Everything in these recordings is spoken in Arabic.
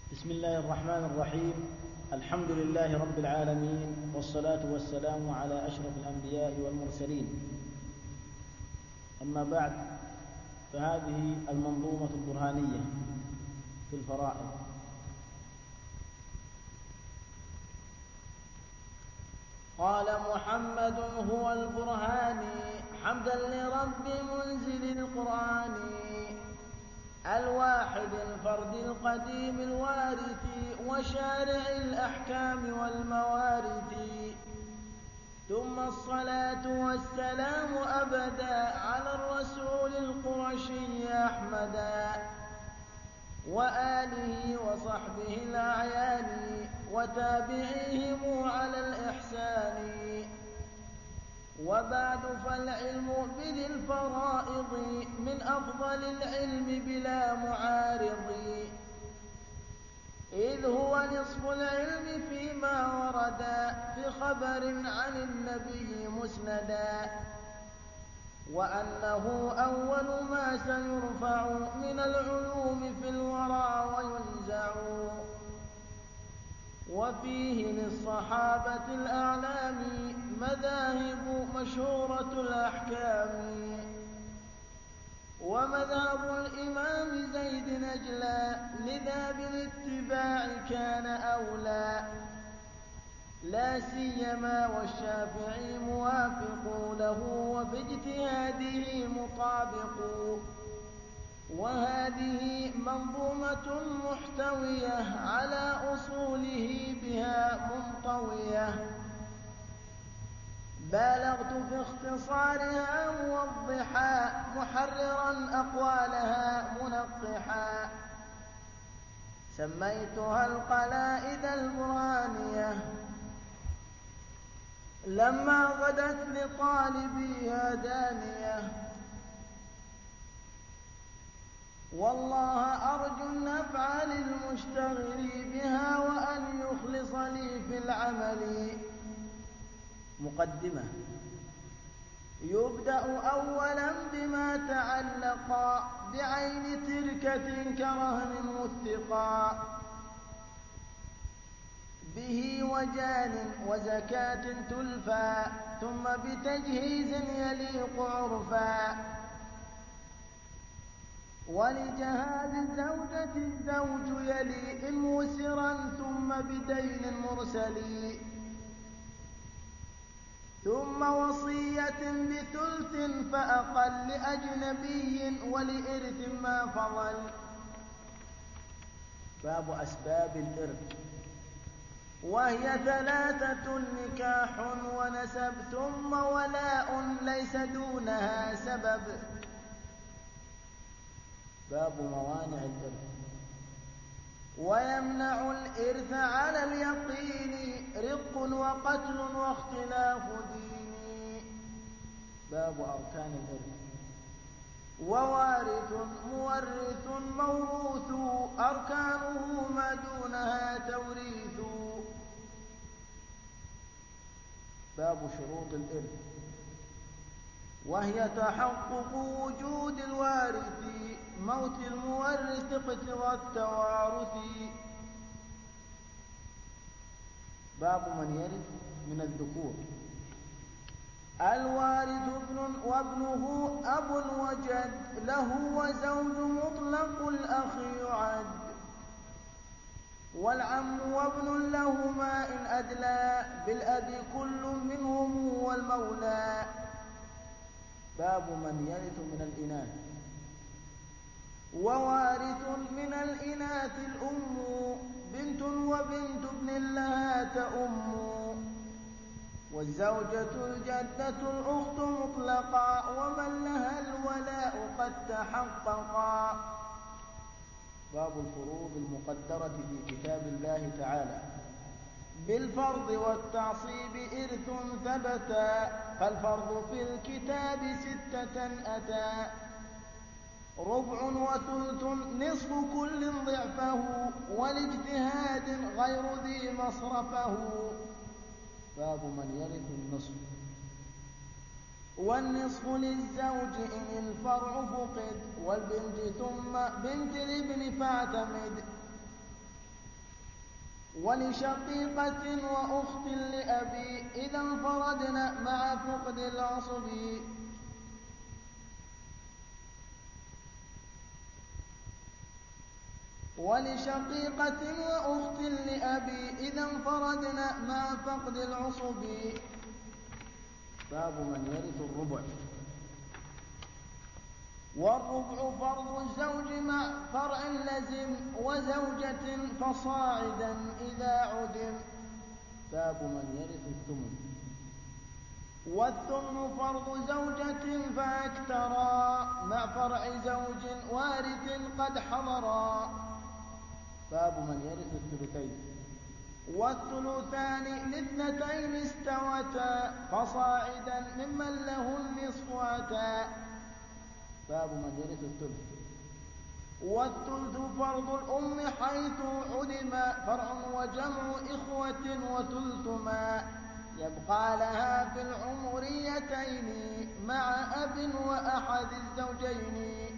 بسم الله الرحمن الرحيم. الحمد لله رب العالمين، والصلاة والسلام على أشرف الأنبياء والمرسلين. أما بعد، فهذه المنظومة البرهانية في الفرائض. قال محمد هو البرهاني حمدا لرب منزل القرآن، الواحد الفرد القديم الوارث، وشارع الأحكام والموارث. ثم الصلاة والسلام أبدا على الرسول القرشي أحمدا، وآله وصحبه الأعيان، وتابعيهم على الإحسان. وبعد، فالعلم بذي الفرائض من أفضل العلم بلا معارض، إذ هو نصف العلم فيما ورد في خبر عن النبي مسندا، وأنه أول ما سيرفع من العلوم في الورى وينزع، وفيه للصحابة الأعلام مذاهب مشهورة الأحكام. ومذهب الإمام زيد نجلى، لذا بالاتباع كان أولى، لا سيما والشافعي موافق له، وباجتهاده مطابق. وهذه منظومة محتوية على أصوله بها منطوية، بالغت في اختصارها موضحا، محررا أقوالها منقحا. سميتها القلائد البرهانية، لما غدت لطالبيها دانية. والله أرجو النفع للمشتغل بها، وأن يخلص لي في العمل. مقدمة. يبدأ أولا بما تعلق بعين تركة كرهن مثقا، به وجان وزكاة تلفى، ثم بتجهيز يليق عرفا. ولجهاز الزوجة الزوج يلي إن مسرا، ثم بدين مرسل، ثم وصية بثلث فأقل لأجنبي، ولإرث ما فضل. باب أسباب الإرث، وهي ثلاثة: نكاح ونسب، ثم ولاء ليس دونها سبب. باب موانع الإرث. ويمنع الإرث على اليقين رق وقتل واختلاف دين. باب أركان الإرث. ووارث مورث موروث، أركانه ما دونها توريث. باب شروط الإرث. وهي تحقق وجود الوارث، موت المورث، اقتضى التوارث. باب من يرث من الذكور. الوارث ابن وابنه أب وجد، له وزوج مطلق الأخ يعد. والعم وابن لهما إن أدلى، بالأب كل منهم والمولى. باب من يرث من الإناث. ووارث من الإناث الأم، بنت وبنت ابن لها تأم. والزوجة الجدة الأخت مطلقا، ومن لها الولاء قد تحققا. باب الفروض المقدرة في كتاب الله تعالى. بالفرض والتعصيب إرث ثبتا، فالفرض في الكتاب 6 أتى: ربع وثلث نصف كل ضعفه، والاجتهاد غير ذي مصرفه. باب من يرث النصف. والنصف للزوج إن الفرع فقد، والبنت ثم بنت الابن فاعتمد. ولشقيقة وأخت لأبي إذا انفردن مع فقد العصب. ولشقيقة وأخت لأبي إذا انفردن مع فقد العصب. باب من يرث الربع. والربع فرض الزوج مع فرع لزم وزوجة فصاعدا إذا عدم. باب من يرث الثمن. والثمن فرض زوجة فأكثرا مع فرع زوج وارث قد حضرا. باب من يرث الثلثين. والثلثان لاثنتين استوتا فصاعدا ممن له النصف أتى. باب من يرث الثلث. والثلث فرض الأم حيث عدم فرع وجمع إخوة وثلث ما يبقى لها في العمريتين مع أب وأحد الزوجين.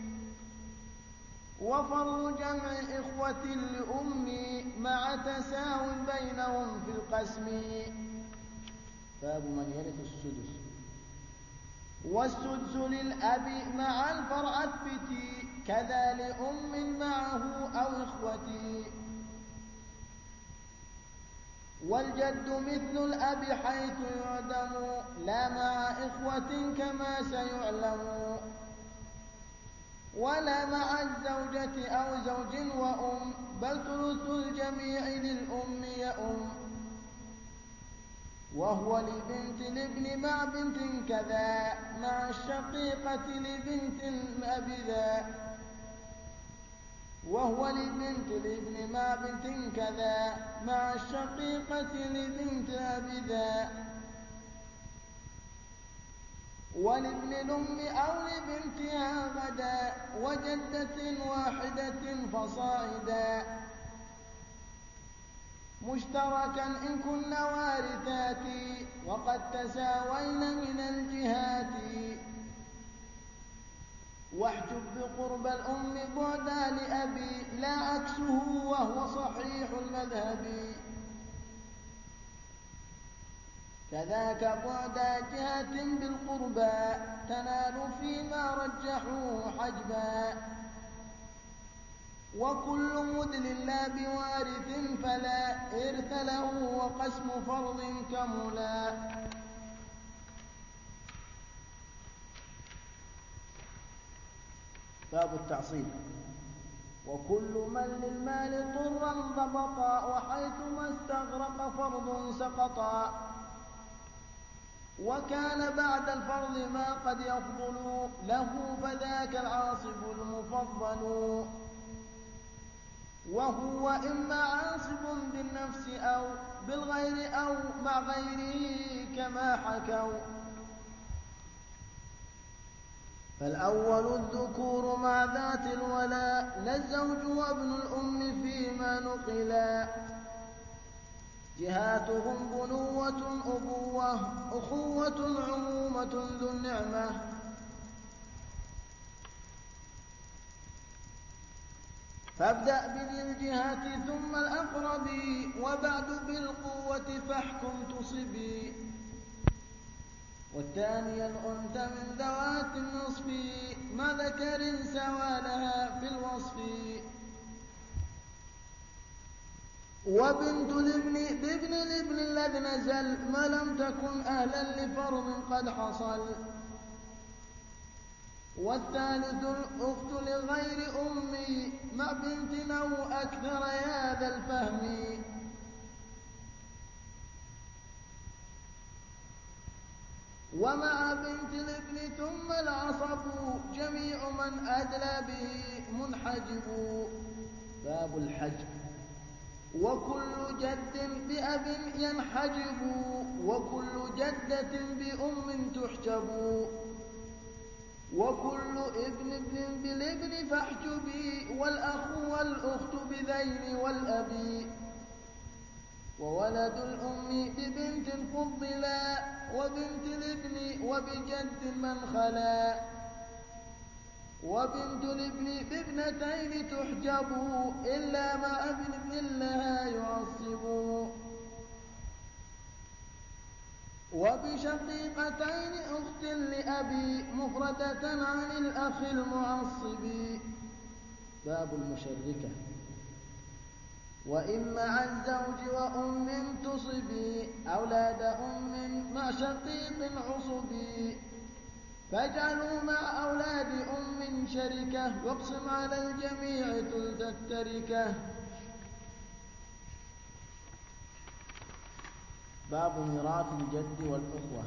وفرض جمع إخوة لأم مع تساو بينهم في القسم. باب من يرث السدس. والسدس للأب مع الفرع الفتي كذا لأم معه أو إخوتي. والجد مثل الأب حيث يعدم لا مع إخوة كما سيعلم. ولا مع الزوجة أو زوج وأم بل ثلث الجميع للأم يؤم. وهو لبنت الابن مع بنت كذا مع الشقيقة لبنت الأب ذا. وهو لبنت الابن مع بنت كذا مع الشقيقة لبنت أب ذا. ولابن الأم أو لبنتها غدا وجدة واحدة فصاعدا مشتركا إن كن وارثات وقد تساوين من الجهات. واحجب بقرب الأم بعدا لأبي لا عكسه وهو صحيح المذهب. كذاك بعد جهة بالقربى تنال فيما رجحوه حجبا. وكل مدل لا بوارث فلا إرث له وقسم فرض كملا. باب التعصيب. وكل من للمال طرا ضبطا وحيثما استغرق فرض سقطا. وكان بعد الفرض ما قد يفضل له فذاك العاصب المفضل. وهو إما عاصب بالنفس أو بالغير أو مع غيره كما حكوا. فالأول الذكور مع ذات الولاء لا الزوج وابن الأم فيما نقلا. جهاتهم بنوة أبوة أخوة عمومة ذو النعمة. فابدأ بذي الجهة ثم الأقرب وبعد بالقوة فاحكم تصبي. والثاني الأنثى من ذوات النصف ما ذكر سوى لها في الوصف. وبنت الابن بابن الابن الذي نزل ما لم تكن أهلا لفرض قد حصل. والثالث الأخت لغير أمي مع بنت أو أكثر يا ذا الفهم. ومع بنت الابن ثم العصب جميع من أدلى به منحجب. باب الحجب. وكل جد بأب ينحجب وكل جدة بأم تحجب. وكل ابن بالابن فاحجبي والأخ والأخت بذين والأبي. وولد الأم ببنت فضلا وبنت الابن وبجد من خلا. وبنت الابن بابنتين تحجب إلا مع ابن لها يعصب. وبشقيقتين أخت لأبي مفردة عن الأخ المعصب. باب المشركة. وإن مع الزوج وأم تصبي أولاد أم مع شقيق عصبي، فاجعلوا مع أولاد أم شركة واقسم على الجميع ثلث التركة. باب ميراث الجد والأخوة.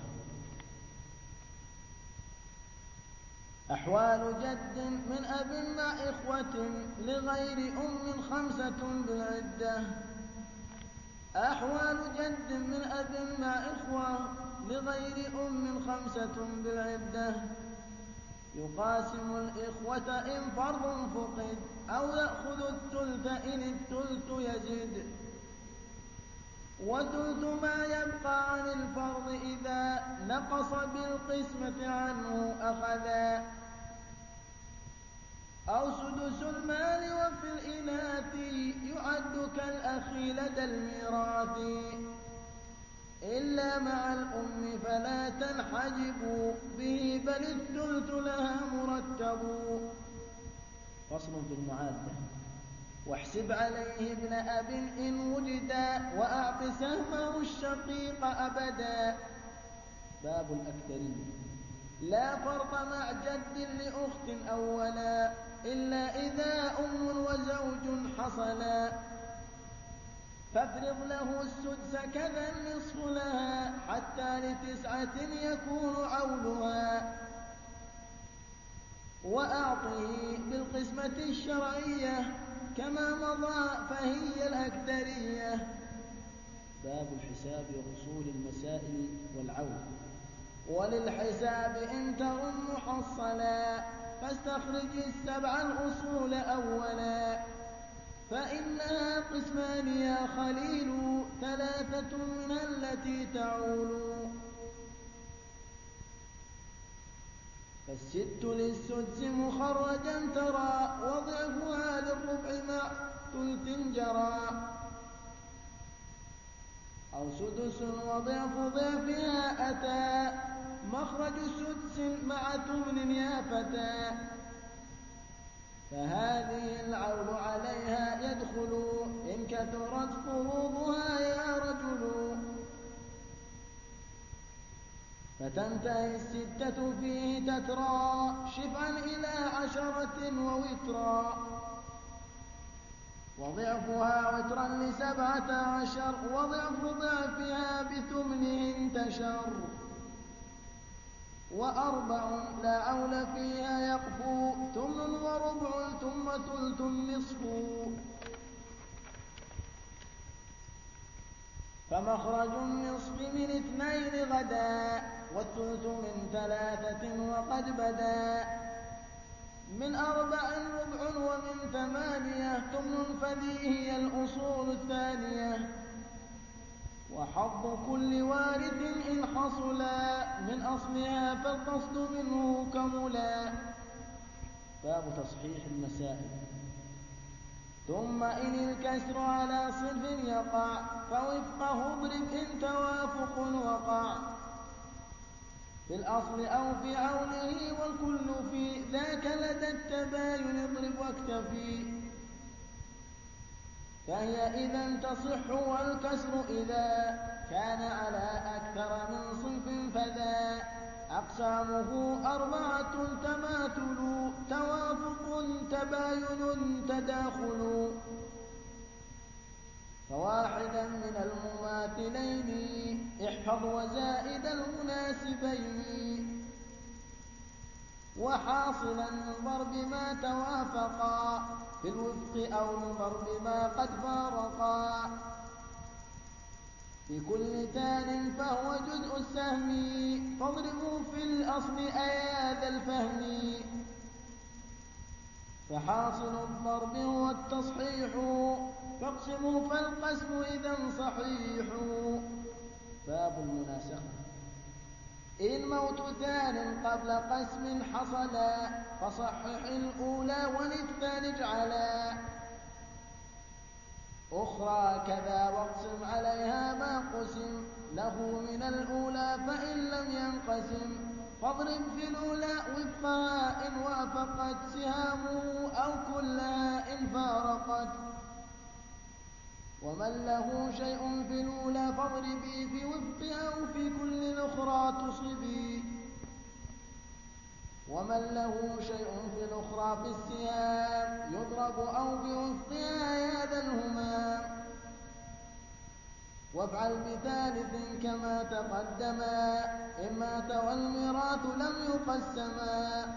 أحوال جد من أب مع إخوة لغير أم 5 بالعدة. أحوال جد من أب مع إخوة لغير أم 5 بالعدة. يقاسم الإخوة إن فرض فقد أو يأخذ الثلث إن الثلث يزد، وثلث ما يبقى عن الفرض إذا نقص بالقسمة عنه أخذا. أو سدس المال وفي الإناث يعد كالأخ لدى الميراث، إلا مع الأم فلا تنحجب به بل الثلث لها مرتب. فصل في المعادة. واحسب عليه ابن أب إن وجدا وأعط سهمه الشقيق أبدا. باب الأكثرية. لا فرق مع جد لأخت أولا إلا إذا أم وزوج حصلا، فافرض له السدس كذا النصف لها حتى ل9 يكون عولها. وأعطه بالقسمة الشرعية كما مضى فهي الأكثرية. باب الحساب وأصول المسائل والعول. وللحساب إن ترم محصلا فاستخرج 7 الأصول أولا، فإنها قسمان يا خليل 3 منها التي تعول. فالست للسدس مخرجا ترى وضعفها للربع مع ثلث جرى. أو سدس وضعف ضعفها أتى مخرج سدس مع 8 يا فتى، فهذه العول عليها يدخل إن كثرت فروضها يا رجل. فتنتهي 6 فيه تترى شفعا إلى 10 ووترا، وضعفها وترا ل17 وضعف ضعفها ب8 انتشر. و4 لا عول فيها يقفو 8 وربع ثم ثلث النصف. فمخرج النصف من 2 غدا والثلث من 3 وقد بدا. من 4 ربع ومن 8 8 فذي هي الأصول الثانية. وحظ كل وارث إن حصلا من أصلها فالقصد منه كملا. باب تصحيح المسائل. ثم إن الكسر على صرف يقع فوفقه اضرب إن توافق وقع، في الأصل أو في عوله والكل في ذاك لدى التباين اضرب واكتفي. فهي إذا تصح والكسر إذا كان على أكثر من صنف فذا. أقسامه 4 تماثل توافق تباين تداخل، فواحدا من المماثلين احفظ وزائد المناسبين. وحاصلا من ضرب ما توافقا في الوفق أو من ضرب ما قد فارقا. في كل تال فهو جزء السهم فاضربوا في الأصل أيا ذا الفهم. فحاصل الضرب هو التصحيح فاقسموا فالقسم إذا صحيح. باب المناسخة. إن موت ثان قبل قسم حصلا فصحح الأولى وللثاني اجعلا. أخرى كذا واقسم عليها ما قسم له من الأولى فإن لم ينقسم فاضرب في الأولى وفقها إن وافقت سهامه أو كلها إن فارقت. ومن له شيء في الأولى فاضربي في وفقها أو في كل الأخرى تصبي. ومن له شيء في الأخرى في السهام يضرب أو بوفقها يا ذا الهمام. وافعل بثالث كما تقدما إن مات والميراث لم يقسما.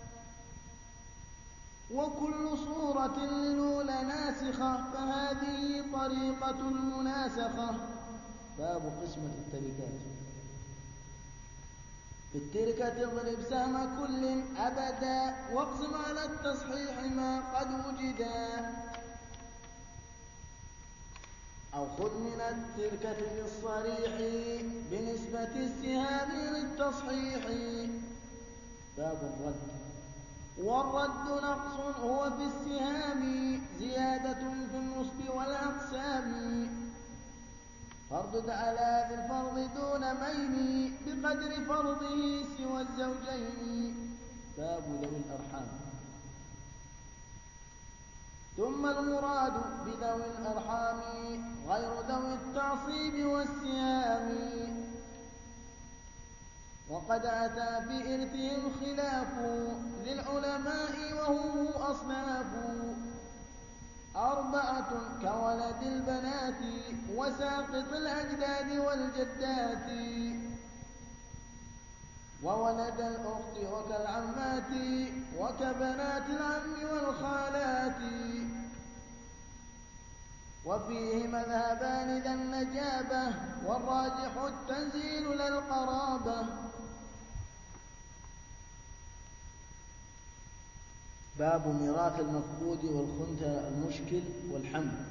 وكل صورة للأولى ناسخة فهذه طريقة المناسخة. باب قسمة التركات. في التركة اضرب سهم كل أبدا واقسم على التصحيح ما قد وجدا. أو خذ من التركة للصريح بنسبة السهام للتصحيح. باب الرد. والرد نقص هو في السهام زيادة في النصب والأقسام. فاردد على ذي الفرض دون ميل بقدر فرضه سوى الزوجين. باب ذوي الأرحام. ثم المراد بذوي الأرحام غير ذوي التعصيب والسهام. وقد أتى في إرثهم خلاف للعلماء وهم أصناف. 4 كولد البنات وساقط الأجداد والجدات وولد الأخت وكالعمات وكبنات العم والخالات. وفيه مذهبان ذا النجابة والراجح التنزيل للقرابة. باب ميراث المفقود والخنثى المشكل والحمل.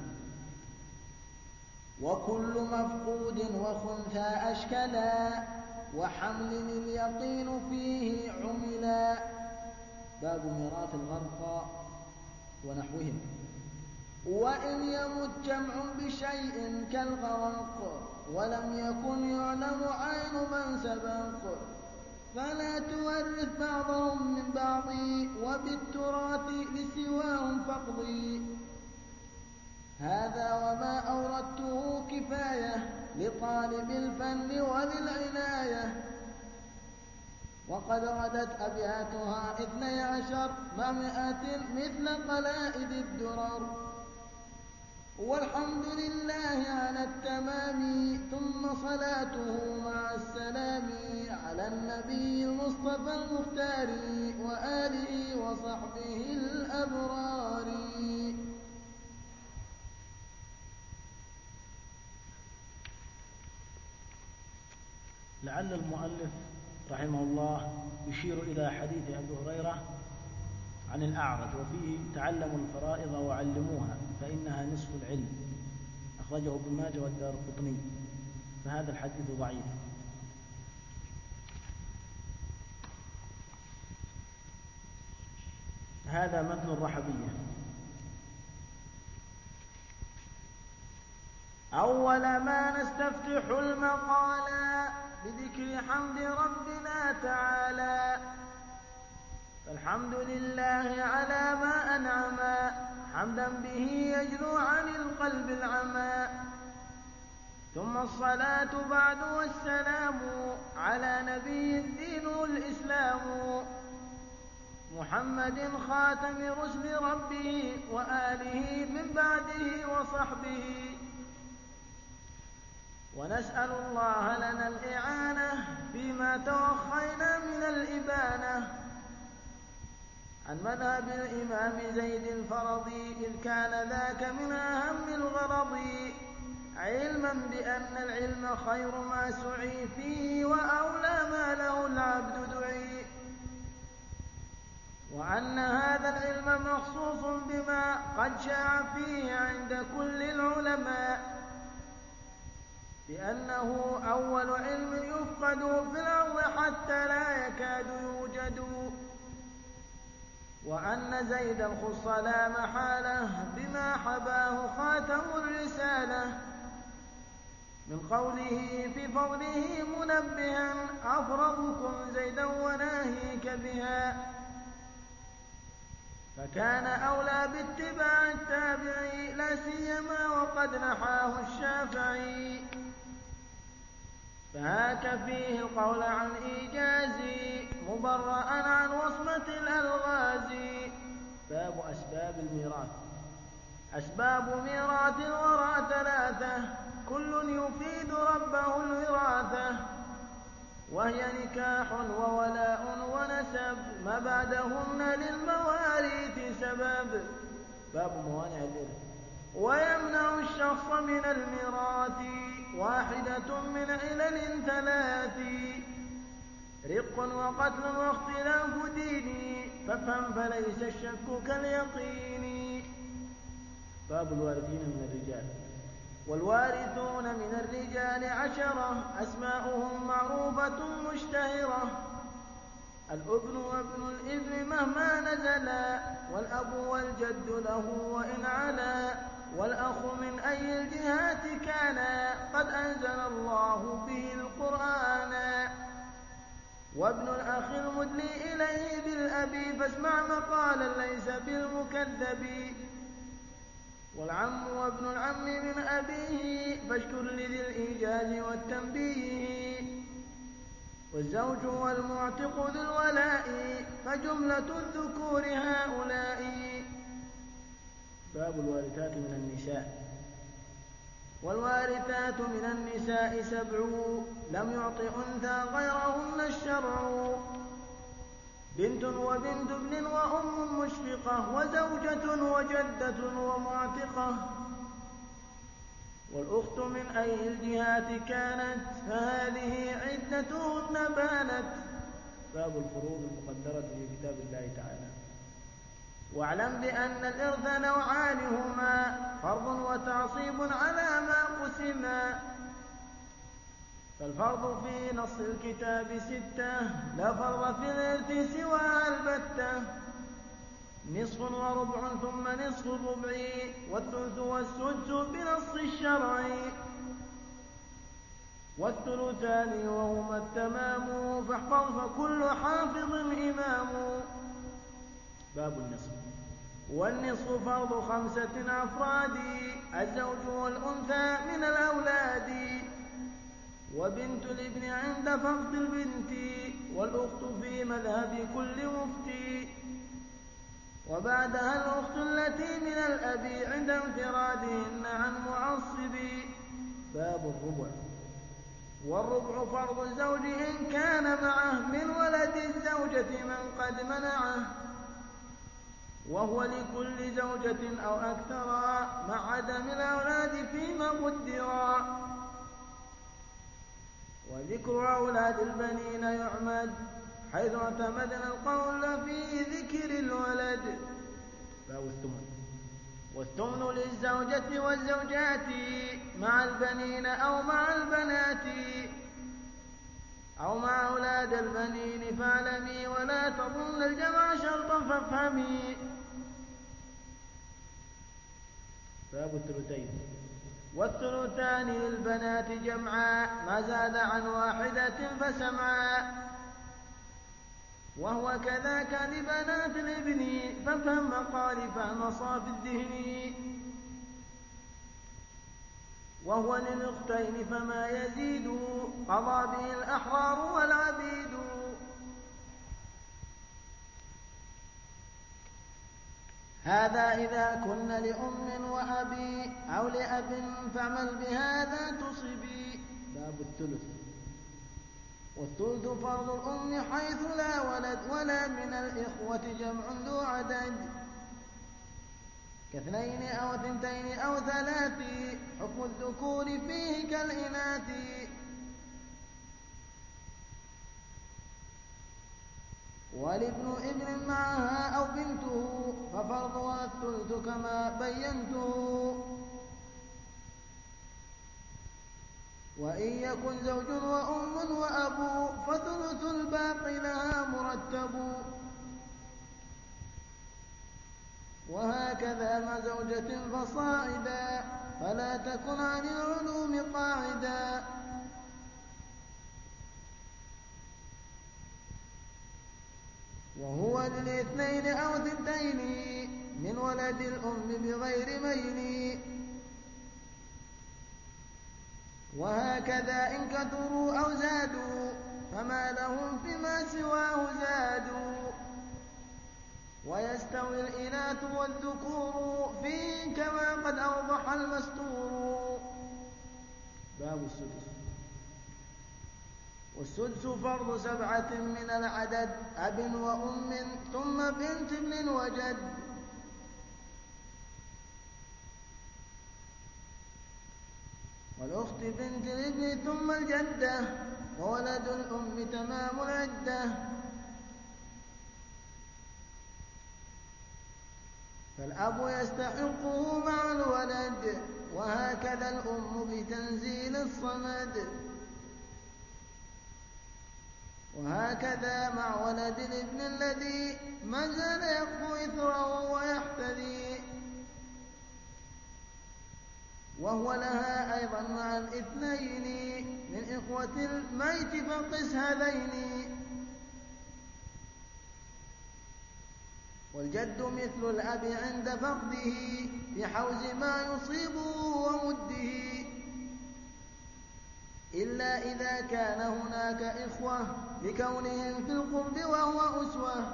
وكل مفقود وخنثى أشكلا وحمل اليقين فيه عملا. باب ميراث الغرقى ونحوهم. وإن يمت جمع بشيء كالغرق ولم يكن يعلم عين من سبق فلا تورث بعضهم من بعض وبالتراث لسواهم فاقضي. هذا وما أوردته كفاية لطالب الفن وللعناية. وقد غدت أبياتها 12 مع 100 مثل قلائد الدرر. والحمد لله على التمام ثم صلاته مع السلام على النبي المصطفى المختار وآله وصحبه الأبرار. لعل المؤلف رحمه الله يشير إلى حديث أبي هريرة عن الأعرج وفيه تعلموا الفرائض وعلموها فإنها نصف العلم. أخرجه ابن ماجه والدارقطني. فهذا الحديث ضعيف. هذا متن الرحبية. أول ما نستفتح المقال بذكر حمد ربنا تعالى. فالحمد لله على ما أنعم حمدا به يجلو عن القلب العمى. ثم الصلاة بعد والسلام على نبي الدين الإسلام محمد خاتم رسل ربه وآله من بعده وصحبه. ونسأل الله لنا الإعانة فيما توخينا من الإبانة عن مذهب الإمام زيد الفرضي إذ كان ذاك من أهم الغرض علما بأن العلم خير ما سعي فيه وأولى ما له العبد دعي. وأن هذا العلم مخصوص بما قد شاع فيه عند كل العلماء بأنه أول علم يفقد في الأرض حتى لا يكاد يوجد. وأن زيدا خص لا محالة بما حباه خاتم الرسالة من قوله في فضله منبها أفرضكم زيدا وناهيك بها، فكان أولى باتباع التابعي لا سيما وقد نحاه الشافعي. فهاك فيه القول عن إيجازي مبرأ عن وصمة الألغاز. باب أسباب الميراث. أسباب ميراث الورى ثلاثة كل يفيد ربه الوراثة، وهي نكاح وولاء ونسب ما بعدهن للمواريث سبب. باب موانع الإرث. ويمنع الشخص من الميراث واحدة من علل ثلاث، رق وقتل واختلاف دين فافهم فليس الشك كاليقين. باب الوارثين من الرجال. والوارثون من الرجال 10 أسماؤهم معروفة مشتهرة، الابن وابن الابن مهما نزلا، والأب والجد له وإن علا، والأخ من أي الجهات كان قد أنزل الله به القرآن، وابن الأخ المدلي إليه بالأبي فاسمع مقالا ليس بالمكذب، والعم وابن العم من أبيه فاشكر لذي الإيجاز والتنبيه، والزوج والمعتق ذو الولاء فجملة الذكور هؤلاء. باب الوارثات من النساء. والوارثات من النساء 7 لم يعط أنثى غيرهن الشرع، بنت وبنت ابن وأم مشفقة وزوجة وجدة ومعتقة، والأخت من أي الجهات كانت فهذه عدتهن بانت. باب الفروض المقدرة في كتاب الله تعالى. واعلم بأن الإرث نوعان هما فرض وتعصيب على ما قسما، فالفرض في نص الكتاب 6 لا فرض في الإرث سوى البتة، نصف وربع ثم نصف الربع والثلث والسدس بنص الشرع، والثلثان وهما التمام فاحفظ فكل حافظ إمام. باب النصف. والنصف فرض 5 أفراد الزوج والأنثى من الأولاد، وبنت الابن عند فقد البنت، والأخت في مذهب كل مفتي، وبعدها الأخت التي من الأب عند انفرادهن عن معصب. باب الربع. والربع فرض الزوج إن كان معه من ولد الزوجة من قد منعه، وهو لكل زوجة أو أكثر مع عدم الأولاد فيما قدرا، وذكر أولاد البنين يعمد حيث اعتمدنا القول في ذكر الولد. باب الثمن. والثمن للزوجة والزوجات مع البنين أو مع البنات أو مع أولاد البنين فاعلمي ولا تظن الجمع شرطا فافهمي. باب الثلثين. والثلثان للبنات جمعا ما زاد عن 1 فسمعا، وهو كذاك لبنات الابن فافهم مقال فهم صاف الذهن، وهو للأختين فما يزيد قضى به الأحرار والعبيد. هذا إذا كن لأم وأبي أو لأب فاعمل بهذا تصبي. باب الثلث. والثلث فرض الأم حيث لا ولد ولا من الإخوة جمع ذو عدد، ك2 أو 2 أو 3 حكم الذكور فيه كالإناث. والابن ابن معها أو بنته ففرضها الثلث كما بينته، وإن يكن زوج وأم وأبو فثلث الباقي لها مرتب، وهكذا مع زوجة فصاعدا فلا تكن عن العلوم قاعدا. وهو للاثنين أو ثنتين من ولد الأم بغير مين. وهكذا إن كثروا أو زادوا فما لهم فيما سواه زادوا. ويستوي الإناث والذكور فيه كما قد أوضح المستور. باب السدس. والسدس فرض 7 من العدد أب وأم ثم بنت ابن وجد. والأخت بنت الابن ثم الجدة وولد الأم تمام العدة. فالأب يستحقه مع الولد وهكذا الأم بتنزيل الصمد. وهكذا مع ولد الابن الذي ما زال يخفو إثره ويحتذي. وهو لها أيضا مع الاثنين من إخوة الميت فقس هذين. والجد مثل الأب عند فقده بحوز ما يصيبه ومده. إلا إذا كان هناك إخوة لكونهم في القرب وهو أسوة.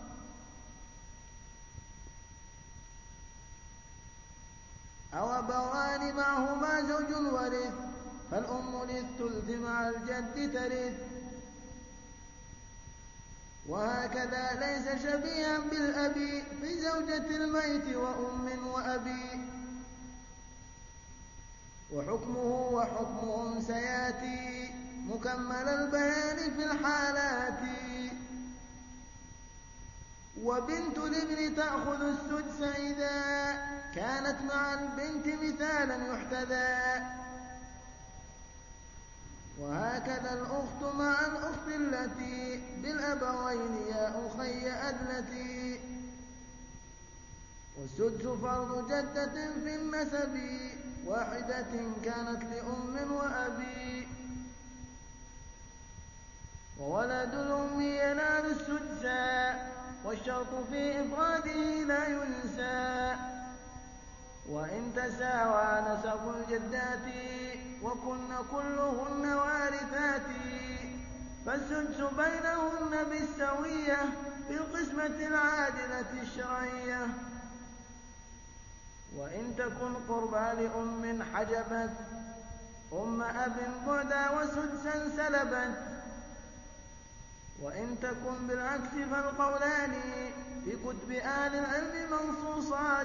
أو أبوان معهما زوج ورث فالأم للثلث مع الجد ترث. وهكذا ليس شبيها بالأب في زوجة الميت وأم وأبي. وحكمه وحكمهم سياتي مكمل البيان في الحالات. وبنت الابن تأخذ السدس إذا كانت مع البنت مثالا يحتذى. وهكذا الأخت مع الأخت التي بالأبوين يا أخي أدلتي. والسدس فرض جدة في النسب واحدة كانت لأم وأبي. وولد الأم ينال السدسا والشرط في إفراده لا ينسى. وإن تساوى نسب الجدات وكن كلهن وارثات فالسدس بينهن بالسوية بالقسمة العادلة الشرعية. وإن تكن قربى لأم حجبت أم أب بعدا وسدسا سلبت. وإن تكن بالعكس فالقولان في كتب آل العلم منصوصان.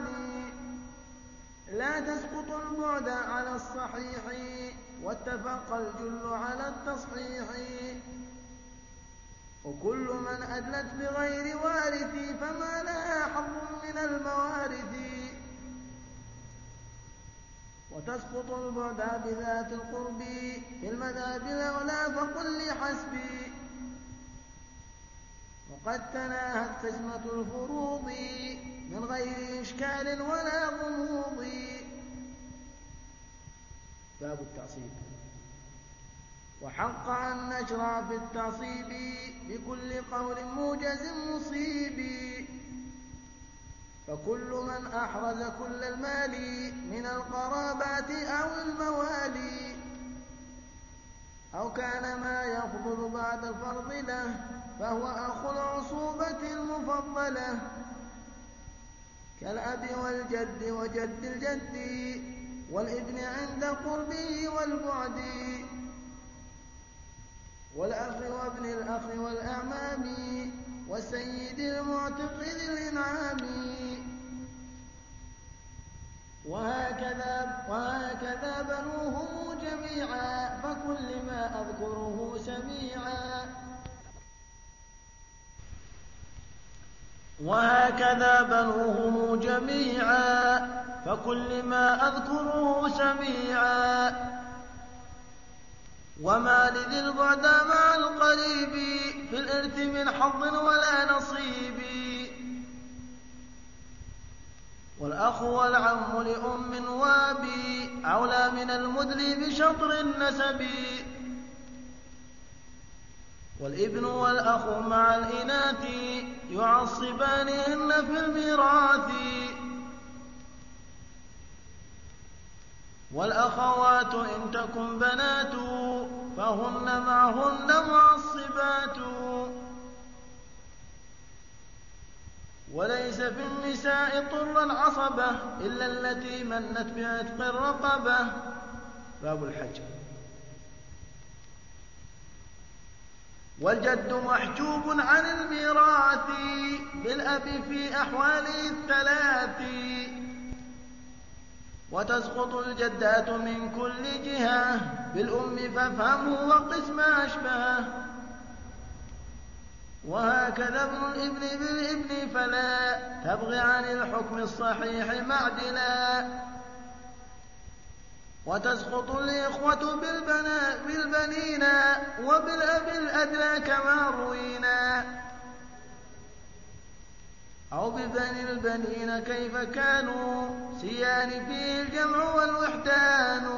لا تسقط البعد على الصحيح واتفق الجل على التصحيح. وكل من أدلت بغير وارث فما لها حظ من الموارث. وتسقط البعد بذات القرب في المذهب الأولى فقل لحسبي. وقد تناهت قسمة الفروض من غير إشكال ولا غموض. باب التعصيب. وحق أن نشرع في التعصيب بكل قول موجز مصيب. فكل من أحرز كل المال من القرابات أو الموالي أو كان ما يفضل بعد الفرض له فهو أخو العصوبة المفضلة كالأب والجد وجد الجد والابن عند قربه والبعد والأخ وابن الأخ والأعمام والسيد المعتق ذي الإنعام. وهكذا بنوهم جميعا فكل ما أذكره سميعا. وهكذا بنوهم جميعا فكل ما أذكره سميعا. وما لذي البعد مع القريب في الإرث من حظ ولا نصيب. والأخ والعم لأم وابي أولى من المدلي بشطر النسب. والابن والأخ مع الإناث يعصبانهن في الميراث. والأخوات إن تكن بنات فهن معهن معصبات. وليس في النساء طر عصبة إلا التي منت بعتق الرقبة. باب الحج. والجد محجوب عن الميراث بالأب في أحواله الثلاث. وتسقط الجدات من كل جهة بالأم فافهمه وقسم أشبهه. وهكذا ابن الابن بالابن فلا تبغي عن الحكم الصحيح معدلا. وتسقط الإخوة بالبنين وبالأب الأدنى كما روينا. أو ببني البنين كيف كانوا سيان فيه الجمع والوحدان.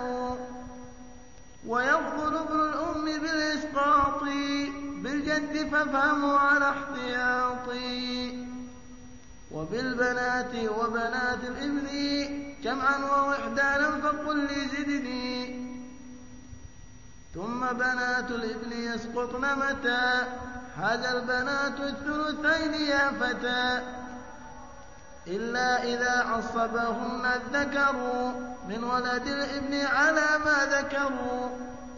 ويفضل ابن الأم بالإسقاط بالجد فافهموا على احتياطي. وبالبنات وبنات الابن جمعا ووحدانا فقل لي زدني. ثم بنات الابن يسقطن متى هذا البنات الثلثين يا فتى. إلا إذا عصبهن الذكر من ولد الابن على ما ذكروا.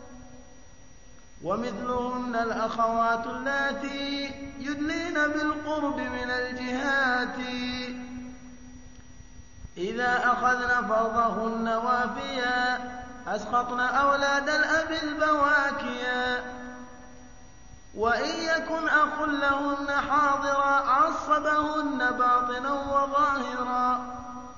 ومثلهن الأخوات اللاتي يدلين بالقرب من الجهات. إذا أخذن فرضهن وافيا أسقطن أولاد الأب البواكيا. وإن يكن أخ لهن حاضرا عصبهن باطنا وظاهرا.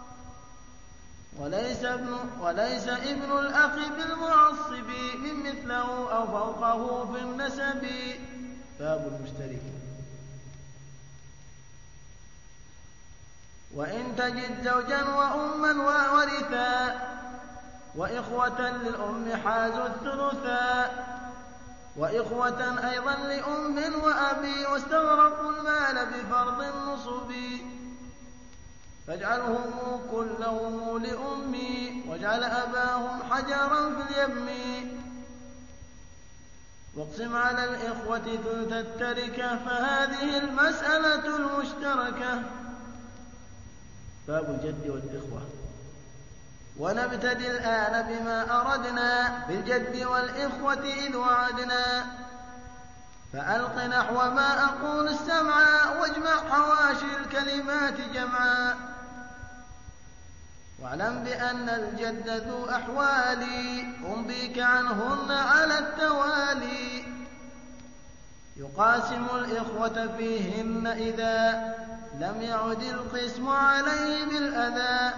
وليس ابن الأخ بالمعصب من مثله أو فوقه في النسب. باب المشترك. وإن تجد زوجا وأما وورثا وإخوة للأم حازوا الثلثا. وإخوة أيضا لأم وأبي واستغرقوا المال بفرض النصب. فاجعلهم كلهم لأمي واجعل أباهم حجرا في اليم. واقسم على الإخوة ثلث التركة فهذه المسألة المشتركة. باب الجد والإخوة. ونبتدي الآن بما أردنا بالجد والإخوة إذ وعدنا. فألق نحو ما أقول السمعا واجمع حواشي الكلمات جمعا. واعلم بأن الجد ذو أحوال أنبيك عنهن على التوالي. يقاسم الإخوة فيهن إذا لم يعد القسم عليه بالأذى.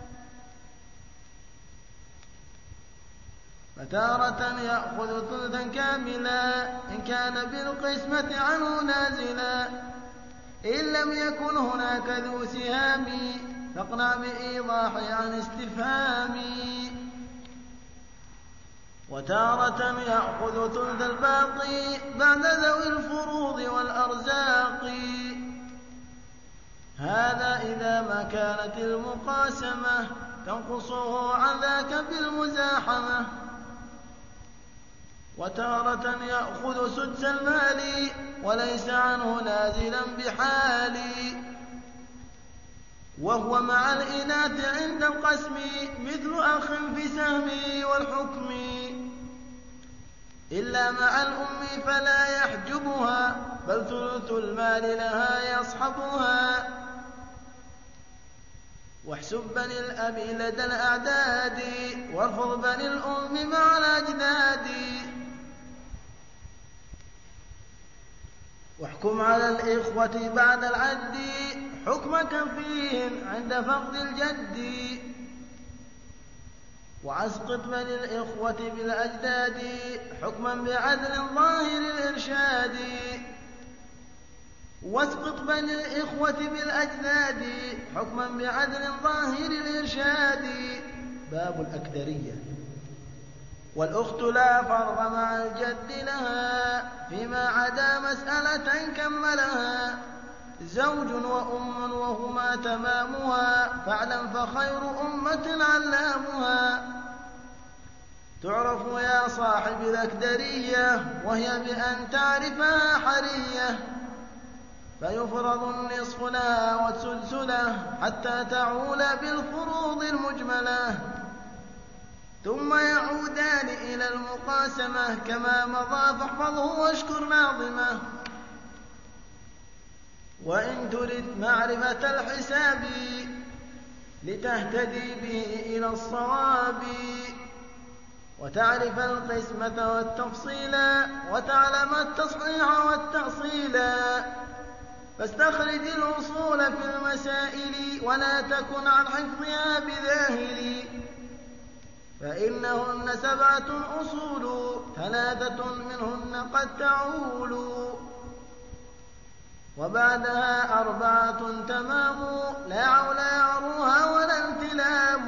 فتارة يأخذ ثلثا كاملا إن كان بالقسمة عنه نازلا. إن لم يكن هناك ذو سهام فاقنع بإيضاح عن استفهام. وتارة يأخذ ثلث الباقي بعد ذوي الفروض والأرزاق. هذا إذا ما كانت المقاسمة تنقصه عن ذاك بالمزاحمة. وتارة يأخذ سدس المال وليس عنه نازلا بحال. وهو مع الإناث عند القسم مثل أخ في سهمه والحكم. إلا مع الأم فلا يحجبها بل ثلث المال لها يصحبها. واحسب بني الأب لدى الأعداد وارفض بني الأم مع الأجداد. واحكم على الإخوة بعد العد حكمك فيهم عند فقد الجد. وأسقط بني الإخوة بالأجداد حكما بعدل ظاهر الإرشاد. واسقط بني الإخوة بالأجداد حكما بعدل ظاهر الإرشاد. باب الأكدرية. والأخت لا فرض مع الجد لها فيما عدا مسألة كملها. زوج وأم وهما تمامها فاعلم فخير أمة علامها. تعرف يا صاحب الأكدرية وهي بأن تعرفها حرية. فيفرض النصف لها والسدس له حتى تعول بالفروض المجملة. ثم يعودان إلى المقاسمة كما مضى فاحفظه واشكر ناظمه. وإن ترد معرفة الحساب لتهتدي به إلى الصواب وتعرف القسمة والتفصيل وتعلم التصحيح والتأصيل فاستخرج الأصول في المسائل ولا تكن عن حفظها بذاهل. فإنهن 7 أصول 3 منهن قد تعول وبعدها 4 تمام لا عول يعروها ولا انتلام.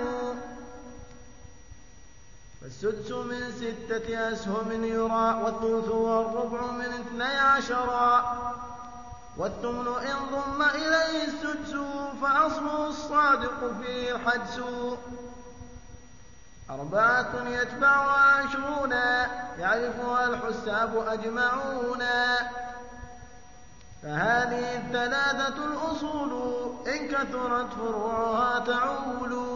فالسدس من 6 أسهم يرى والثلث والربع من 12 والثمن إن ضم إليه السدس فأصله الصادق فيه الحدس. 4 يتبعها 20 يعرفها الحساب أجمعون. فهذه 3 الأصول إن كثرت فروعها تعول.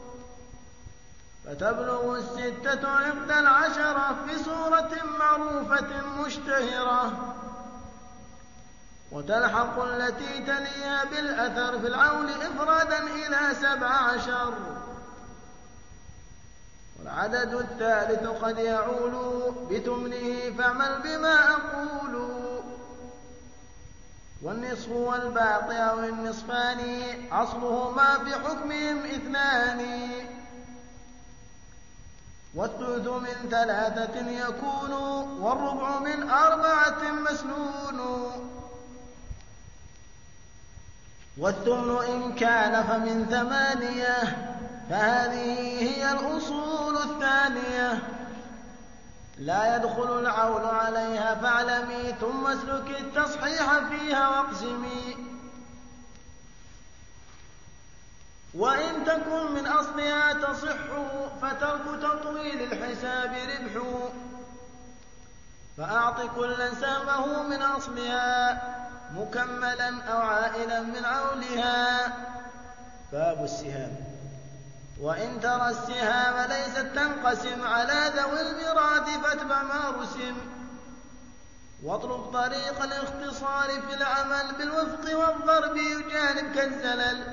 فتبلغ 6 11 في سورة معروفة مشتهرة وتلحق التي تليها بالأثر في العول إفرادا إلى 17. والعدد الثالث قد يعول بتمنه فاعمل بما أقول. والنصف والباقي أو النصفان أصلهما في حكمهم 2. والثلث من 3 يكون والربع من 4 مسنون. والثمن إن كان فمن 8 فهذه هي الأصول 2. لا يدخل العول عليها فاعلمي ثم اسلك التصحيح فيها واقسمي. وإن تكن من أصلها تصح فترك تطويل الحساب ربح. فأعط كلا سهمه من أصلها مكملا أو عائلا من عولها. باب السهام. وإن ترى السهام ليست تنقسم على ذوي الميراث فاتبع ما رسم. واطلب طريق الاختصار في العمل بالوفق والضرب يجانبك الزلل.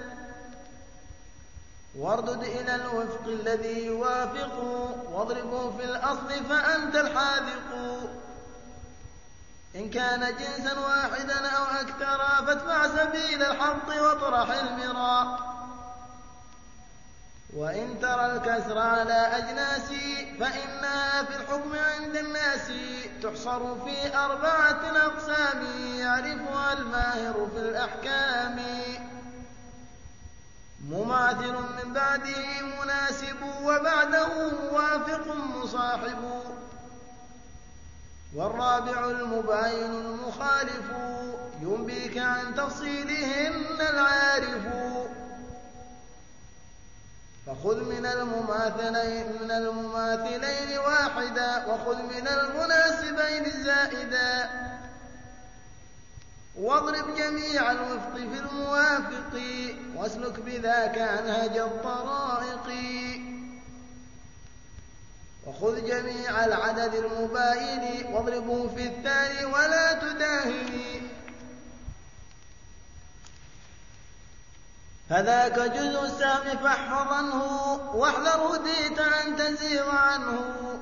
واردد إلى الوفق الذي يوافق واضربه في الأصل فأنت الحاذق. إن كان جنسا واحدا أو أكثر فاتبع سبيل الحق واطرح المراء. وإن ترى الكسر على أجناس فإنها في الحكم عند الناس تحصر في 4 أقسام يعرفها الماهر في الأحكام. مماثل من بعده مناسب وبعده موافق مصاحب. والرابع المباين المخالف ينبيك عن تفصيلهن العارف. فخذ من المماثلين واحدا وخذ من المناسبين الزائدا. واضرب جميع الوفق في الموافق واسلك بذاك منهج الطرائق. وخذ جميع العدد المباين واضربه في الثاني ولا تداهن. فذاك جزء السهم فاحفظنه واحذر هديت أن تزيغ عنه.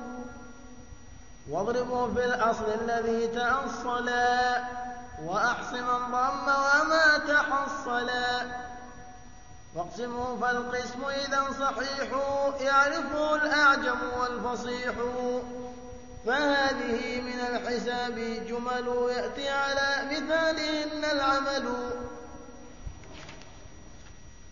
واضربه في الأصل الذي تأصلا وأحص من ضم وما تحصلا. واقسمه فالقسم إذا صحيح يعرفه الأعجم والفصيح. فهذه من الحساب جمل يأتي على مثالهن العمل.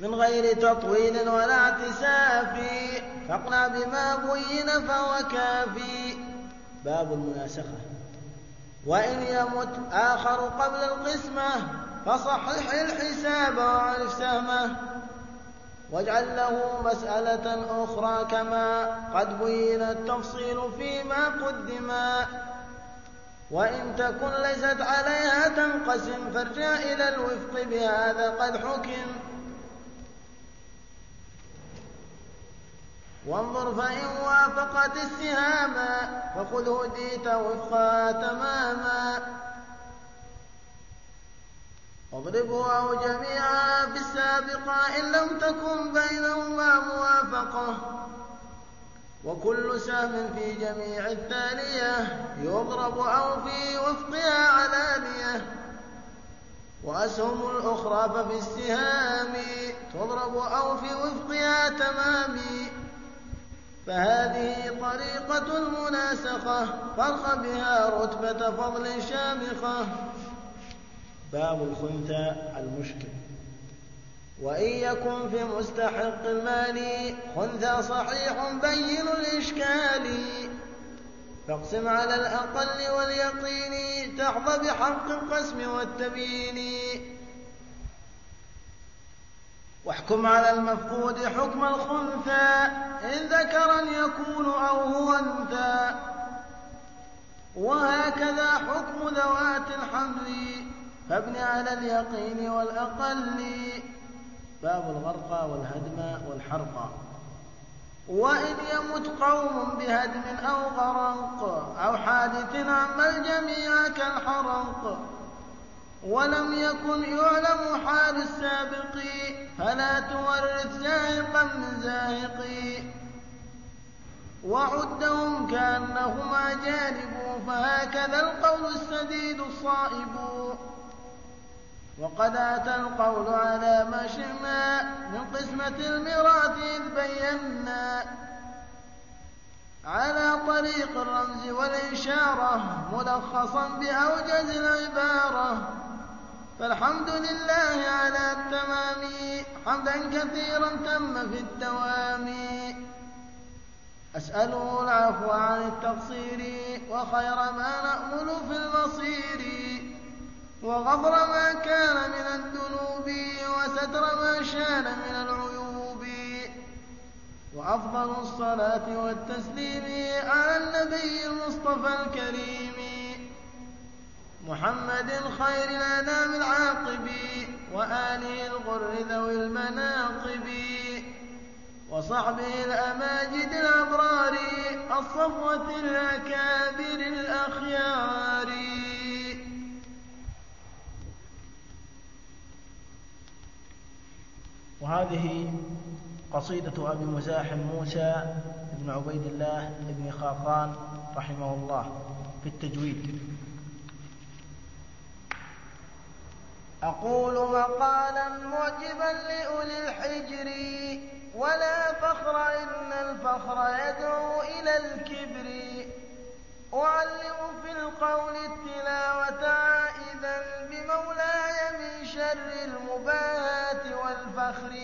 من غير تطويل ولا اعتساف، فاقنع بما بين فهو كافي. باب المناسخة. وإن يمت آخر قبل القسمة فصحح الحساب وعرف سهمه، واجعل له مسألة أخرى كما قد بين التفصيل فيما قدما. وإن تكن ليست عليها تنقسم فارجع إلى الوفق بهذا قد حكم. وانظر فإن وافقت السهاما فخذ هديت وفقها تماما. واضربه أو جميعا في السابقة إن لم تكن بينهما موافقة. وكل سهم في جميع الثانية يضرب أو في وفقها علانية. وأسهم الأخرى ففي السهام تضرب أو في وفقها تمام. فهذه طريقة المناسخة فارخ بها رتبة فضل شامخة. باب الخنثى المشكل. وإن يكن في مستحق المال خنثى صحيح بين الإشكال، فاقسم على الأقل واليقين تحظى بحق القسم والتبيين. واحكم على المفقود حكم الخنثى إن ذكرا يكون أو هو أنثى، وهكذا حكم ذوات الحمل فابن على اليقين والأقل. باب الغرق والهدم والحرق. وإن يمت قوم بهدم أو غرق أو حادث عم الجميع كالحرق، ولم يكن يعلم حال السابق فلا تورث زاهقا من زاهق. وعدهم كأنهما جانب فهكذا القول السديد الصائب. وقد أتى القول على ما شئنا من قسمة الميراث إذ بينا على طريق الرمز والإشارة ملخصا بأوجز العبارة. فالحمد لله على التمام حمدا كثيرا تم في الدوام. أسأله العفو عن التقصير وخير ما نأمل في المصير، وغفر ما كان من الذنوب وستر ما شان من العيوب. وأفضل الصلاة والتسليم على النبي المصطفى الكريم محمد خير الأنام العاقب وآله الغر ذوي المناقب وصحبه الأماجد الأبرار الصفوة الأكابر الأخيار. وهذه قصيدة أبي مزاحم موسى بن عبيد الله بن خاقان رحمه الله في التجويد. أقول مقالا معجبا لأولي الحجر ولا فخر إن الفخر يدعو إلى الكبر. أعلم في القول التلاوة عائذا بمولاي من شر المباهات والفخر،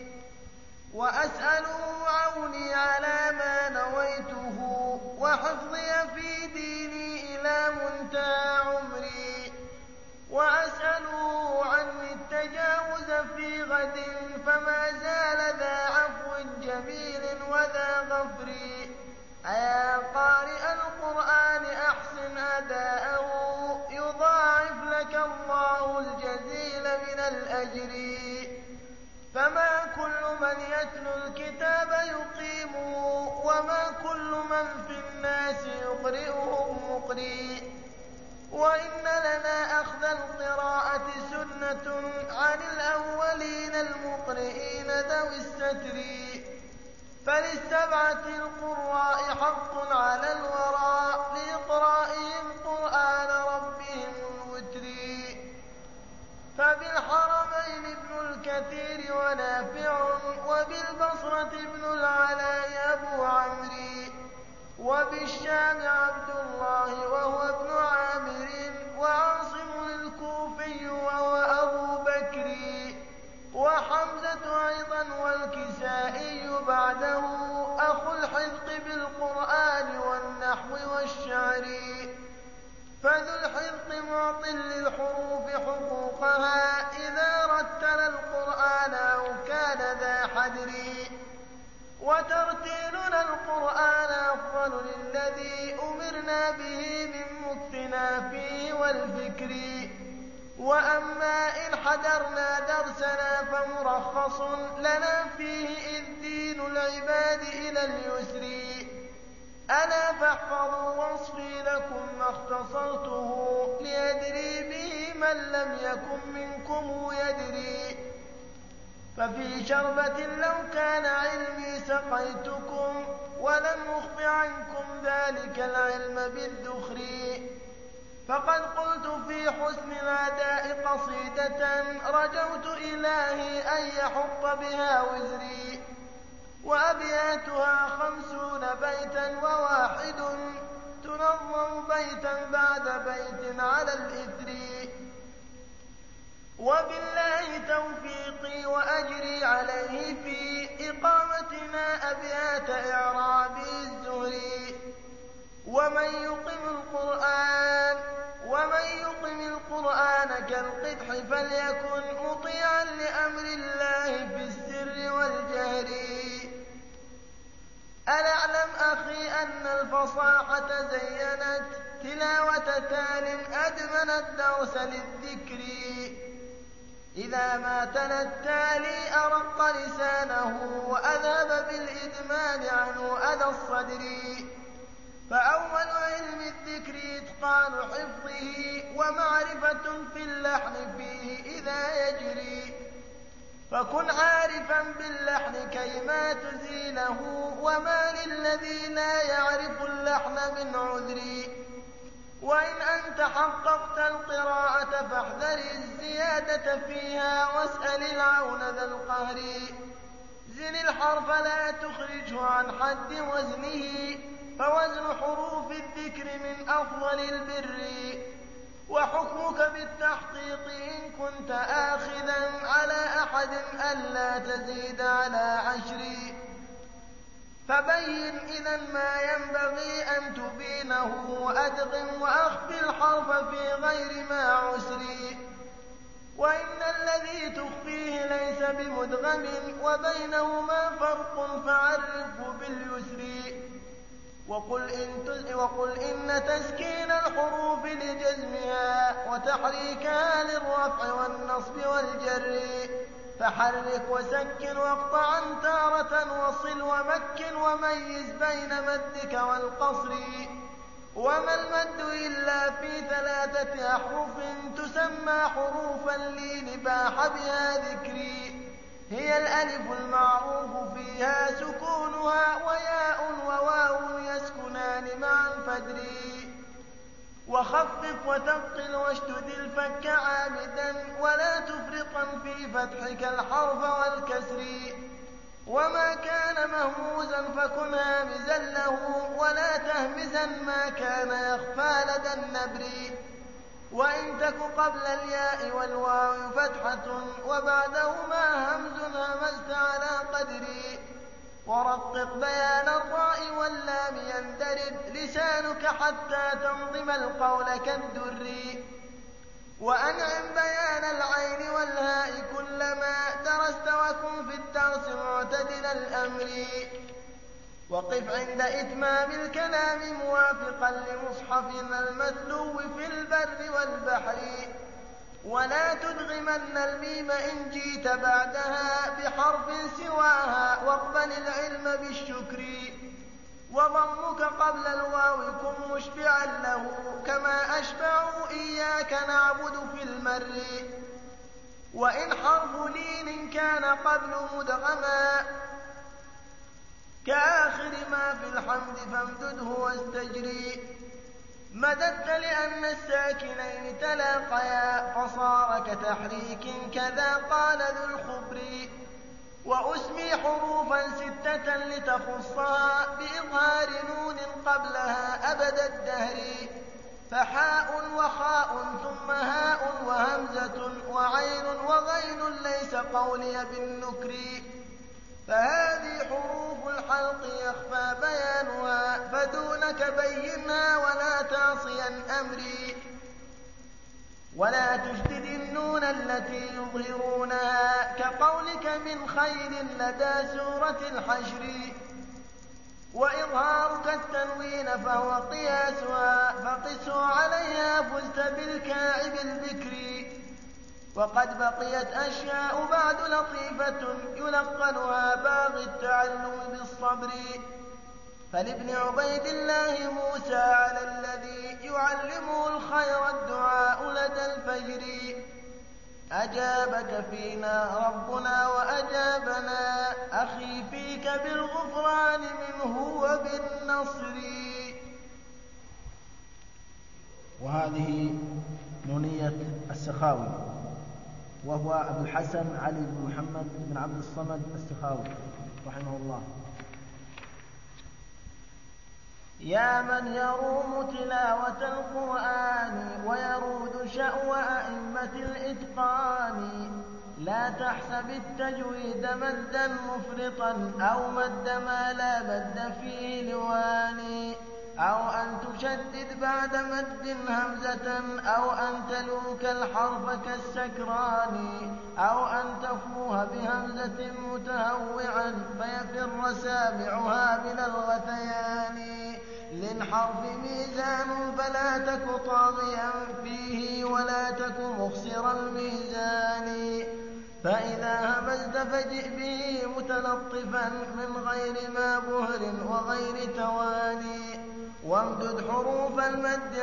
وأسأله عوني على ما نويته وحفظي في ديني إلى منتهى عمري، وأسأله عني التجاوز في غد فما زال ذا عفو جميل وذا غفر. أيا قارئ القرآن أحسن أداءه يضاعف لك الله الجزيل من الأجر. فما كل من يتلو الكتاب يقيمه وما كل من في الناس يقرئهم مقرئ. وإن لنا أخذ القراءة سنة عن الأولين المقرئين ذوي الستر. فللسبعة القراء حق على الورى لإقرائهم قرآن ربهم الوتر. فبالحرمين ابن الكثير ونافع وبالبصرة ابن العلاء أبو عمرو وبالشام عبد الله وهو ابن عامر وعاصم الكوفي وهو أبو بكر وحمزة بعده أخو الحذق بالقرآن والنحو والشعر، فذو الحذق معط للحروف حقوقها إذا رتل القرآن أو كان ذا حدر، وترتيلنا القرآن أفضل للذي أمرنا به من مكتنا فيه والفكر، وأما إن حضرنا درسنا فمرخص لنا فيه إذ دين العباد إلى اليسر، ألا فاحفظوا وصفي لكم ما اختصرته ليدري به من لم يكن منكم يدري، ففي شربة لو كان علمي سقيتكم ولم أخف عنكم ذلك العلم بالذخر، فقد قلت في حسن الأداء قصيدة رجوت إلهي أن يحط بها وزري، وأبياتها 50 بيتا وواحد تنظم بيتا بعد بيت على الإثر، وبالله توفيقي وأجري عليه في إقامتنا أبيات إعراب الزهري، ومن يقم القرآن كالقدح فليكن مطيعا لأمر الله في السر والجهر، ألا اعلم أخي أن الفصاحة زينت تلاوة تال أدمن الدرس للذكر، إذا ما تلا التالي أرق لسانه وأذهب بالإدمان عنه أذى الصدر، فأول علم الذكر إتقان حفظه ومعرفة في اللحن فيه إذا يجري، فكن عارفا باللحن كيما تزيله وما للذي لا يعرف اللحن من عذري، وإن أنت حققت القراءة فاحذر الزيادة فيها واسأل العون ذا القهر، زن الحرف لا تخرجه عن حد وزنه فوزن حروف الذكر من أفضل البر، وحكمك بالتحقيق إن كنت آخذا على أحد ألا تزيد على 10، فبين إذا ما ينبغي أن تبينه وأدغم وأخف الحرف في غير ما عسر، وإن الذي تخفيه ليس بمدغم وبينهما فرق فعرفه باليسر، وقل إن تسكين الحروف لجزمها وتحريكها للرفع والنصب والجر، فحرك وسكن واقطعا تارة وصل ومكن وميز بين مدك والقصر، وما المد إلا في 3 أحرف تسمى حروفا لنباح بها ذكري، هي الألف المعروف فيها سكونها وياء وواو يسكنان معا فدري، وخفف وتقل واشتد الفك عامدا ولا تفرطا في فتحك الحرف والكسر، وما كان مهموزا فكن هامزا له ولا تهمزا ما كان يخفى لدى النبر، وإن تك قبل الياء والواو فتحة وبعدهما همز همزت على قدري، ورقق بيان الراء واللام يندرب لسانك حتى تنظم القول كالدر، وأنعم بيان العين والهاء كلما درست وكن في الدرس معتدل الأمر، وقف عند إتمام الكلام موافقا لمصحفنا المتلو في البر والبحر، ولا تدغمن الميم إن جيت بعدها بحرف سواها واقبل العلم بالشكر، وضمك قبل الواو كن مشبعا له كما أشبعوا إياك نعبد في المر، وإن حرف لين كان قبل مدغما كآخر ما في الحمد فامدده واستجري، مددت لأن الساكنين تلاقيا فصار كتحريك كذا قال ذو الخبر، وأسمي حروفا 6 لتخصها بإظهار نون قبلها أبد الدهر، فحاء وخاء ثم هاء وهمزة وعين وغين ليس قولي بالنكر، فهذه حروف الحلق يخفى بيانها، فدونك بينها ولا تعصيا أمري، ولا تشدد النون التي يظهرونها كقولك من خير لدى سورة الحشر، وإظهارك التنوين فهو قياسها، فقسه عليها فزت بالكاعب البكر. وقد بقيت أشياء بعد لطيفة يلقنها باغي التعلم بالصبر، فلابن عبيد الله موسى على الذي يعلمه الخير الدعاء لدى الفجر. أجابك فينا ربنا وأجابنا أخي فيك بالغفران منه وبالنصر. وهذه نونية السخاوي، وهو أبو الحسن علي بن محمد بن عبد الصمد السخاوي رحمه الله. يا من يروم تلاوة القرآن ويرود شأو أئمة الإتقان، لا تحسب التجويد مدا مفرطا أو مد ما لا مد فيه لوان، أو أن تشدد بعد مد همزة، أو أن تلوك الحرف كالسكران، أو أن تفوه بهمزة متهوعا فيفر سامعها من الغثيان. للحرف ميزان فلا تك طاغيا فيه ولا تك مخسر الميزان، فإذا همزت فجئ به متلطفا من غير ما بهر وغير تواني. وامدد حروف المد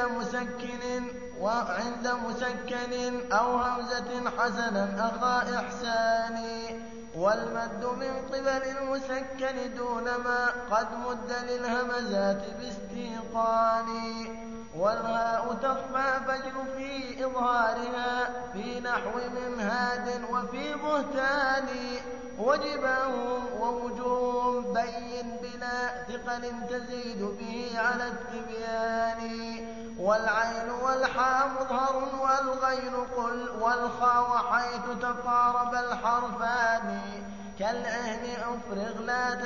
عند مسكن أو همزة حسنا أخا إحساني، والمد من قبل المسكن دون ما قد مد للهمزات باستيقان. والهاء تخفى فجر في إظهارها في نحو من هاد وفي بهتان، وجباههم ووجوههم بين بلا ثقل تزيد به على التبيان. والعين والحاء مظهر والغين قل، والخاء حيث تقارب الحرفان. كالعهن أفرغ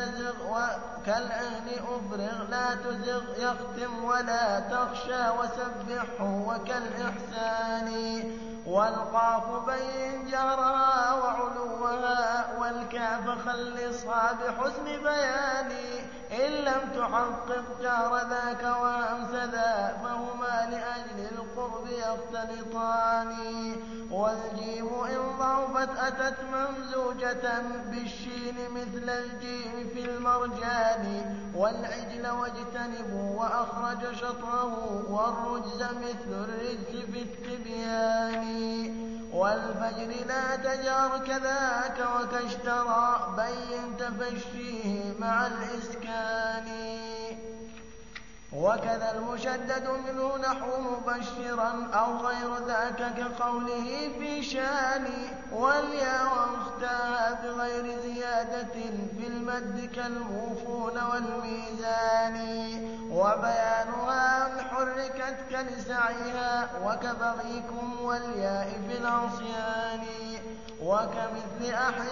لا تزغ يختم ولا تخشى وسبحه وكالإحسان. والقاف بين جهرها وعلوها، والكاف خلصها بحسن بيان. إن لم تحقق جهر ذاك وهمس ذا فهما لأجل القرب يختلطان. والجيم إن ضعفت أتت ممزوجة بالشين مثل الجيم في المرجان. والعجل واجتنبوا وأخرج شطره، والرجز مثل الرجز في التبيان. والفجر لا تجار كذاك وكاشترى، بين تفشيه مع الإسكان. وكذا المشدد منه نحو مبشرا أو غير ذاك كقوله في شان. والياء واختها بغير زيادة في المد كالموفون والميزان. وبيانها حركت كلسعيها وكبغيكم والياء في العصيان. وكمثل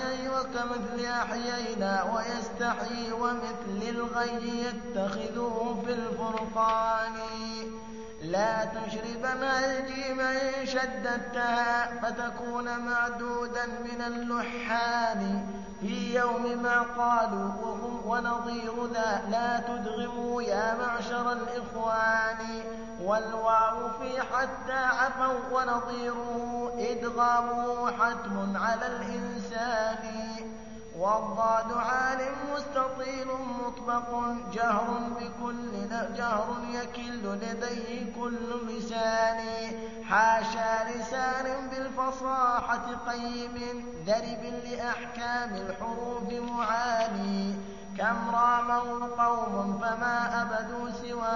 أحيينا ويستحيي، ومثل الغي يتخذوه في الفرقان. لا تشربن الجيم إن شددتها فتكون معدودا من اللحان. في يوم ما قالوا وهم ونظير ذا، لا تدغموا يا معشر الإخوان. والواو في حتى عفوا ونظيره، إدغامه حتم على الإنسان. والضاد عال مستطيل مطبق، جهر يكل لديه كل لسان. حاشا لسان بالفصاحة قيم، ذرب لأحكام الحروف معاني. كم راموا قوم فما أبدوا سوى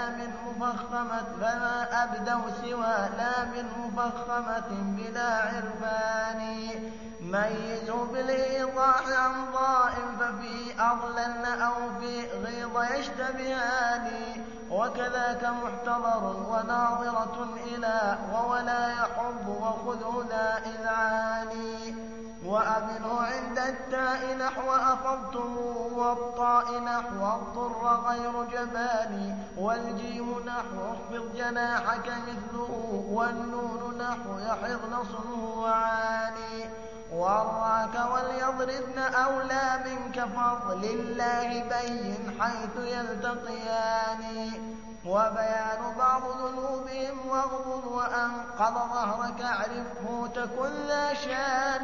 لا من مفخمة بلا عرفان. ميزوا بالإيضاح عن ضاء، ففي أضلن أو في غيظ يشتبهان. وكذاك محتضر وناظرة إلى، ولا يحب وخذه ذا إذعان. وأمنه عند التاء نحو أفضتم والطاء نحو اضطر غير جباني والجيم نحو اخفض جناحك مثله والنون نحو يحضن صنه وعاني والراك وليضربن أولى منك فضل الله بين حيث يلتقيان وبيان بعض ذنوبهم واغضض وأنقض ظهرك اعرفه تكن ذا شان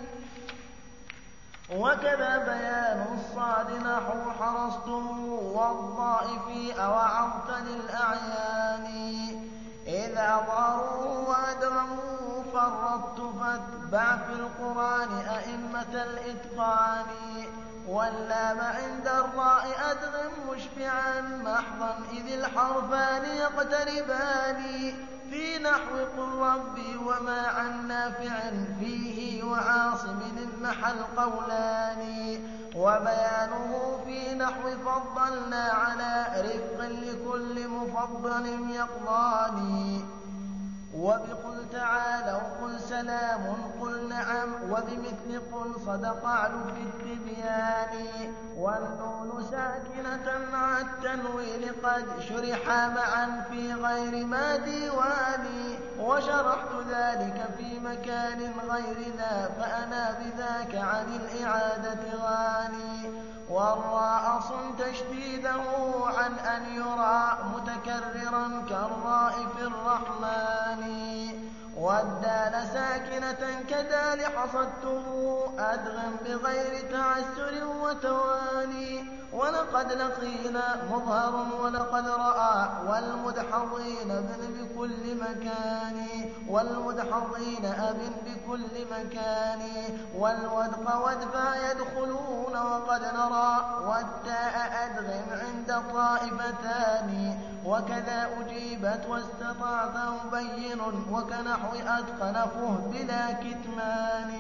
وكذا بيان الصاد نحو حرصتم والضاء في أوعظت للأعيان إذا ضاروا وأدغموا فرطت فاتبع في القرآن أئمة الإتقان واللام عند الراء أدغم مشفعا محضا إذ الحرفان يقتربان في نحو قل ربي وما عن نافع فيه وعاصم المحل قولان وبيانه في نحو فضلنا على رفق لكل مفضل يقضاني وبقل تعالوا قل سلام قل نعم وبمثل قل صدق علو في التبيان والنون ساكنة مع التنوين قد شرحا معا في غير ما ديواني وشرحت ذلك في مكان غير ذا فأنا بذاك عن الإعادة غاني والراء صن تشديده عن أن يرى متكررا كالراء في الرحمن والدال ساكنة كدال حصدته أدغم بغير تعسر وتواني ولقد لقينا مظهر ولقد رأى والمدحضين ابن بكل مكان والمدحضين أبن بكل مكان والودق ودفا يدخلون وقد نرى والتاء أدغم عند طائفتان وكذا أجيبت واستطعت مبين وكنحو أتقنفه بلا كتمان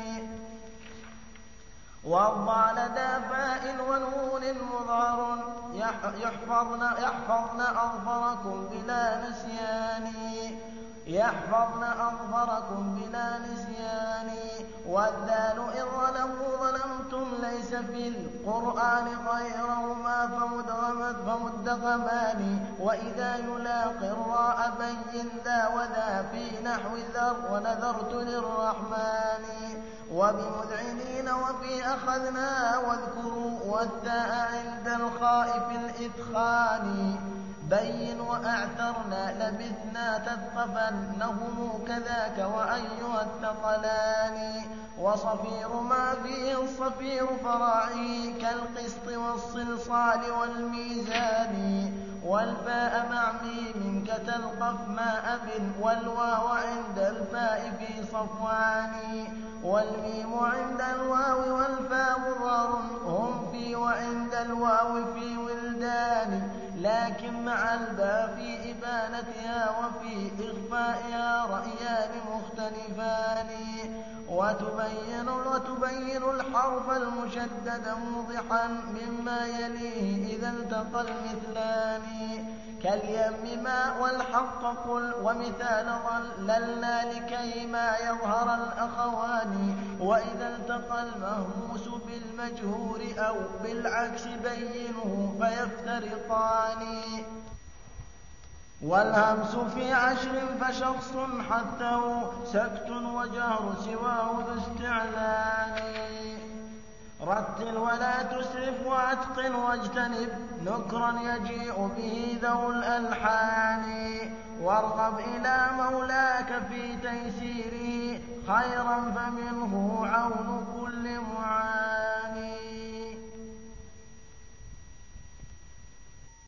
والضع لدى فاء ونون مظهر يحفظن أظفركم بلا نسيان يحفظن أظفركم بلا نسيان والذال إن ظلموا ظلمتم ليس في القرآن غيرهما فمدغمان وإذا يلاقي الراء بين ذا وذا في نحو ذر ونذرت للرحمن وبمذعنين وفي أخذنا واذكروا والتاء عند الخاء في الإدخان بين وأعترنا لبثنا تثقفنهم كذاك وأيها الثقلان وصفير ما فيه الصفير فراعي كالقسط والصلصال والميزان والفاء مع ميم كتلقف ما أب والواو عند الفاء في صفوان والميم عند الواو والفاء مظهر هم في وعند الواو في ولدان لكن مع الباء في إبانتها وفي إخفائها رأيان مختلفان وتبين الحرف المشدد موضحا مما يليه إذا التقى المثلان كاليم ماء والحق قل ومثال ظللنا لكي ما يظهر الأخوان وإذا التقى المهموس بالمجهور أو بالعكس بينه فيفترقان والهمس في 10 فشخص حثه سكت وجهر سواه ذو استعلان رتل ولا تسرف واتقن واجتنب نكرا يجيء به ذو الألحان وارغب إلى مولاك في تيسيره خيرا فمنه عون كل معان